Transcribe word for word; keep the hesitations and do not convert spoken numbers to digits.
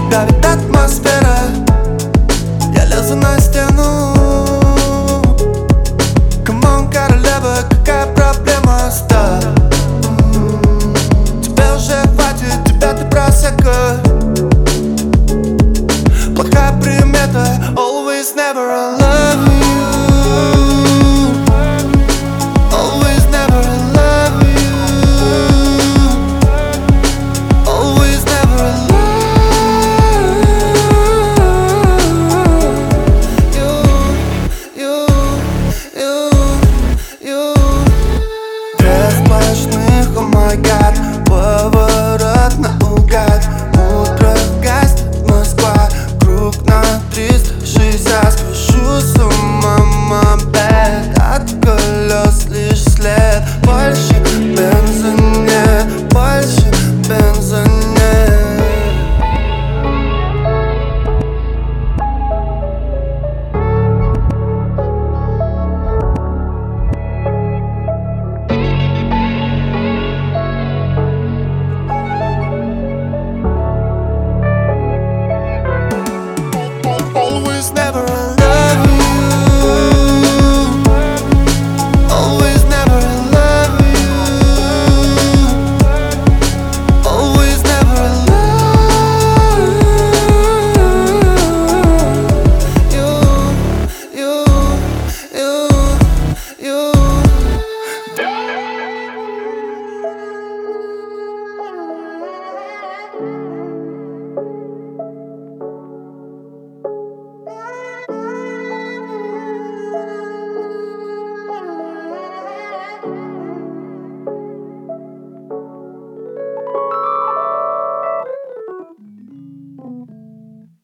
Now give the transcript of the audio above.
давит атмосфера. Я лезу на стену. Come on, королева, какая проблема? Стоп. Тебе уже хватит, тебя ты просека. Плохая примета. Always, never, I love you. Always, never, I love you. Always, never, I love you. You, you, you. Трех сплошных, oh my god.